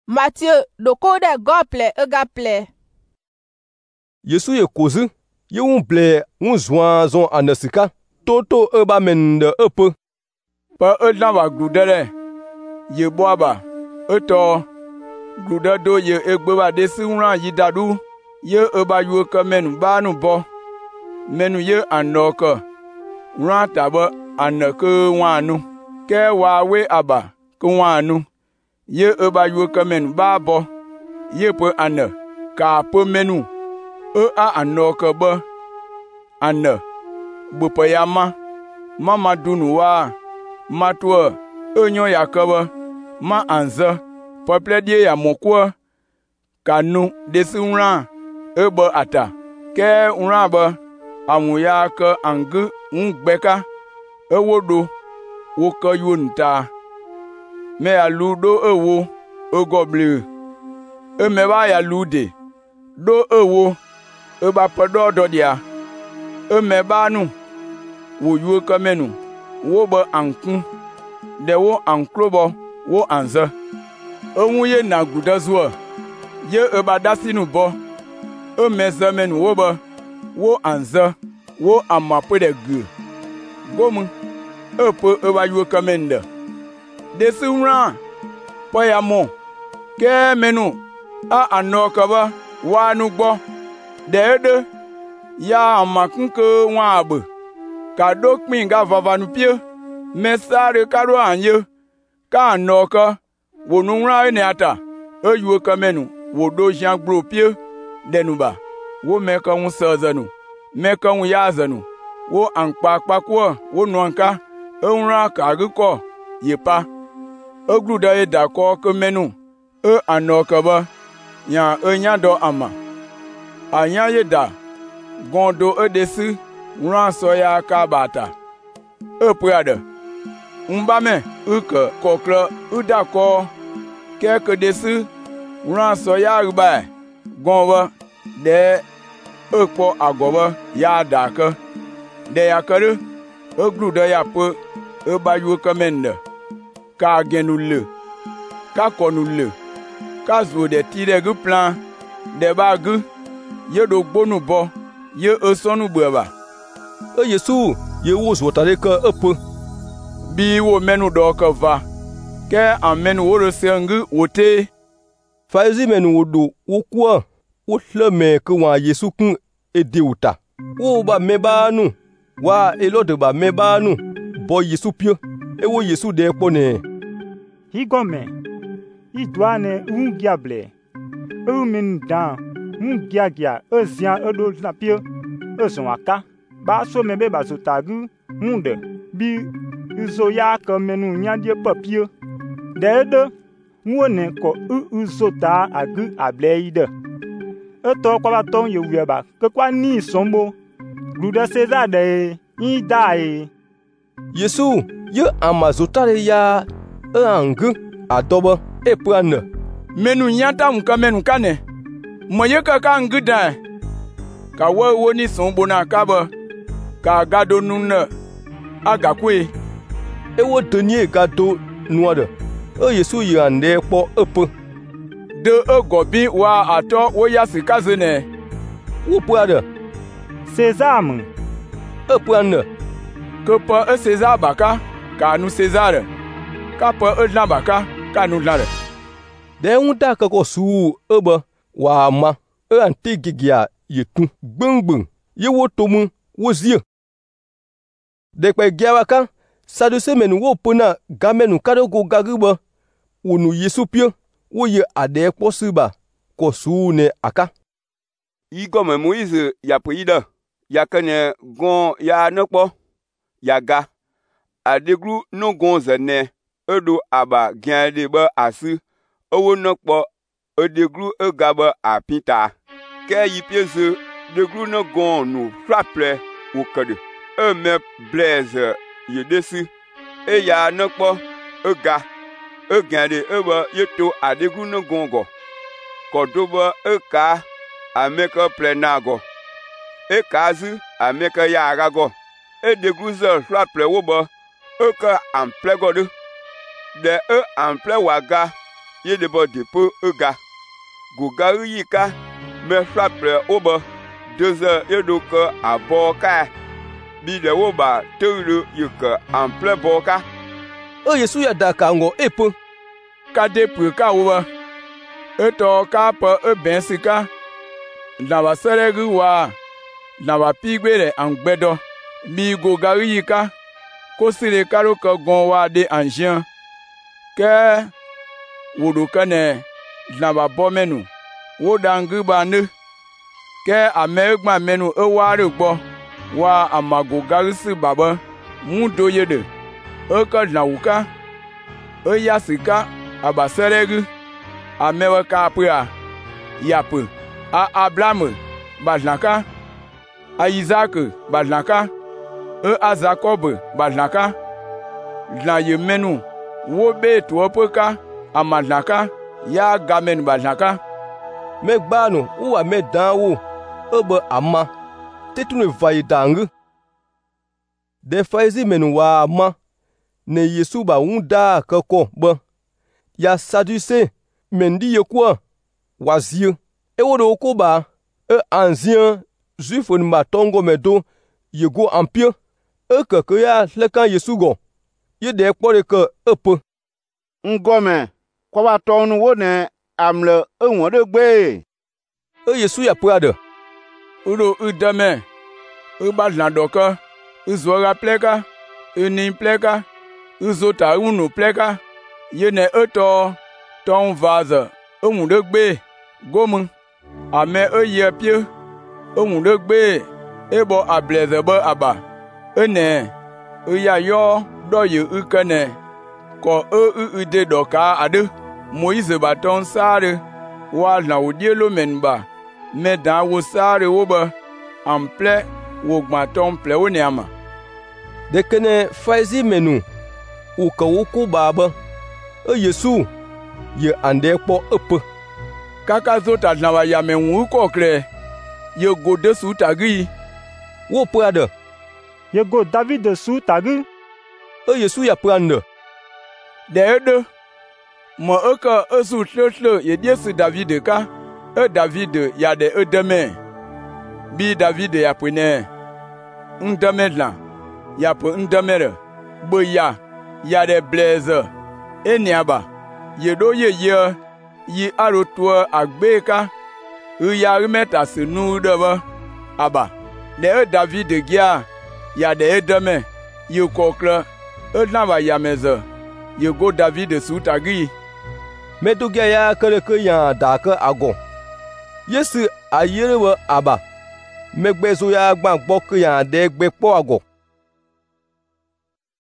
Matthieu dokode gople gaple. Yesu ye kozu ye ble un zwan zon anasika toto ba men de peu. Pa dan ba gludere ye boaba eto gluda do ye egbe ba desi unran yi dadu ye ba yu ka menu ba nu bo menu ye anoka ran taba anaka wanu ke wa we aba ko wanu ye ba yu ka menu ba bo ye pe ana ka pe menu anoka ba ana bu pa yama mama dunu wa matwa onyo yakaba ma anza popledie ya mokwa kanu desi unran eba ata ke unran ba amuya ka angu ungbeka ewodo woka yunta me aludo ewo ogoble me ba ya lude do ewo eba podo dodia me ba nu wo yu ka menu wo ba anku de wo anklobo wo anza ohun ye na gudazua ye eba dasinu bo o mezamenu wo ba wo anza wo amape de gu gomu epo eba yu kamenda desi unran po ya mo ke menu a anoka ba wa nu gbo de ya amakunko wa abu ka dokpin ga vavanu pie mesare karo anye ka anoka wonu ra ne ata eyu ka menu wo do jan gro pie denuba wo meka un sazanu meka un yazanu wo anpa pakwo wo nwanka enra ka gko yepa ogluda e da ko ka menu anoka ba ya enya do ama anya ye da gondo edesi ran so ya ka bata epuada mbame uke kokla udako keke desi ran so ya ruba gonwa de ekpo agoba ya daka de yakare ogluda ya po ebayu kamenda ka genule ka konule ka zo de tire gu plan de bagu ye do gbonu bo ye esonu buaba Yesu ye wo zotare ka peu. Bi wo menu do ka va ke amenu wo resengu wote Faizi menu wodo wo kwa wo hleme ka wa Yesu kun edeuta wo ba mebanu wa elode ba mebanu bo Yesu pio e wo Yesu de pone higome idwane ungiable min dan ungiagia ezian edo na pio ezonaka ba so mebe ba zotagu munde bi uzo ya ka menu nyadie papie dede wone ko uzota agu ableide eto kwa baton ye wieba ke kwa ni sombo gluda César de idai Yesu ye amazotare ya angu adoba epana menu nyata unka menu kane moye ka angu da ka wo ni sombo na kaba ka gado nuna agakwe ewo denie gado nuada Yesu yande po epe de egobi wa ato wo yasikazene wo puada César mu epuana que pa César baka ka nu César ka pa edlan baka ka nu lare de unta ka ko su eba wa ma antigigia yetu gbungbun ye wo tomu wo zie de pe giawaka saduse menu wo pona gamenu kadogo gaguba wonu Yesu pio wo ye ade posiba ko su ne aka igome Moïse ya prida ya kene gon ya nokpo ya ga adeglu no gon zene edo aba giande ba asu owo nokpo odeglu egaba apita ke yipieze deglu no gon nu fraple wokade me blaze yedesi e ya nokpo ega egande eba yeto adeglu no gongo kodoba eka ameka plenago ekazu ameka ya agago edegluze fraple woba eka amplegodu de ample waga ye de bo de peu ega. Go garu yi ka me frappe o bo 2 heures ye do que a bo ka. Bi de wo ba teulu yi que en plein bo ka. Yesu ya da ka ngo epe. Ka de peu ka wo. Eto ka pe ben sika. Na ba seregu wa. Na ba pigbere angbedo. Mi go garu yi ka. Ko sire karo ka gon wa de anjian. Ke wodo kane na ba bo menu. Woda ngu ba ne. Ke amegba menu ware gbo. Wa amago garu si baba. Mundo yede. Ka na wuka. Yasika abaseregu. Amewe ka apria. Yapu. A Abraham badnaka. A Isaac badnaka. A Jacob badnaka. Na ye menu. Wo be tuopoka. A madnaka. Ya gamen badnaka. Me gbanu uwa me danwo. Ebe ama. Tetune vayi dangu. De faizi menu wa ama. Ne Yesu ba unda kako ba. Ya saduse. Mendi yekwa. Wazie. Ewodo okoba. Ancien. Juifon matongo medo. Yego empire. Keke ya lekan Yesu go. Ye de kpore ke epe. Ngome. Kwa ba tonu wo ne amle enwo de gbe. Yesu ya prade. Udo udame. Ubadna doka. Uzora pleka. Uni pleka. Uzota unu pleka. Yene eto. Ton vaze. Enwo de gbe. Gomu. Ame ye pie. Enwo de gbe. Ebo ableze be aba. Ene. Ya yo do ye ukene. Ko ude doka ade. Moise baton sare. Wa na odielo menba. Me dan wo sare wo ba. Ample wo gmaton ple wo niama. De kene faizi menu. U ka woko baba. Yesu. Ye ande kpo epe. Kaka zota na wa ya menwu ko kre. Ye go de su tagi. Wo prade. Ye go David su tagi. Yesu ya prande. De. Mo eka esu tle ye Yesu David ka. David ya de edeme. Bi David ya pune. Ndeme la. Ya pu ndemere. Boya. Ya de blaze. Eniaba. Ye do ye yi arotwa agbeka. Ya remeta se nu deba. Aba. De David gia. Ya de edeme. Ye kokla. Ednava ya meze. Ye go David sutagi. Medugia ya ke ya dake agon. Yesu ayerewe aba. Megbezo ya gba gbo ke ya de gbe po agon.